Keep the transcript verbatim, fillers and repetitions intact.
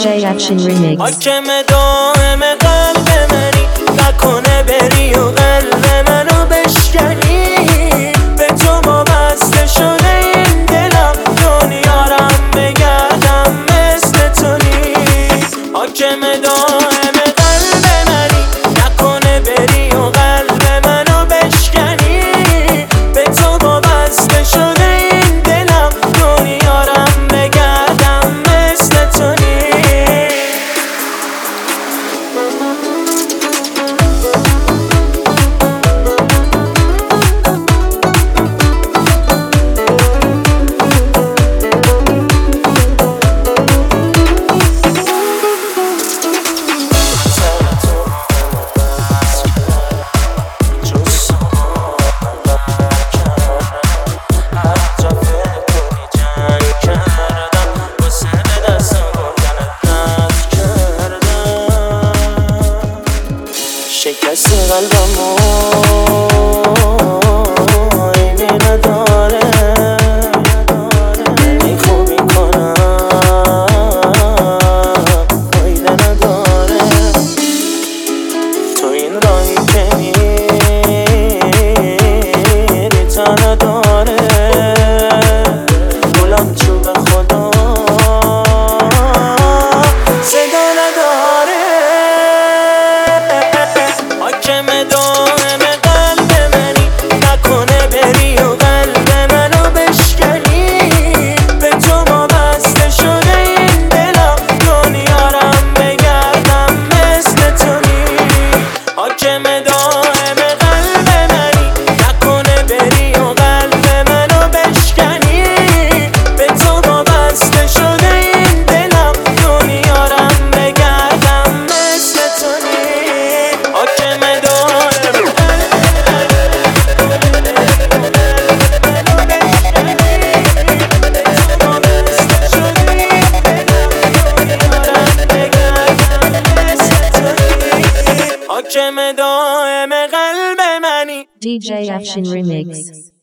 دی جی Action Remix. حاکم دائم قلب منی، نکنه بری و قلب منو بشکنی. به تو وابسته شده این دلم، دنیا رم بگردم مثل تو نیست. حاکم دائم قلب منی، نکنه بری و قلب منو بشکنی. به تو وابسته شده این دلم، دنیا رم بگردم مثل تو نیست. شکست قلبمو عیبی نداره، ولی خوبی کنم فایده نداره. تو این راهی که میری تا نداره، گلم چوب خدا صدا نداره. حاکم دائم قلب منی، نکنه بری و قلب منو بشکنی. به تو وابسته شده این دلم، دنیا رم بگردم مثل تو نیست. حاکم دائم قلب منی، نکنه بری و قلب منو بشکنی. به تو وابسته شده این دلم، دنیا رم بگردم مثل تو نیست. حاکم حاکم دائم قلب منی. دی جی Action Remix.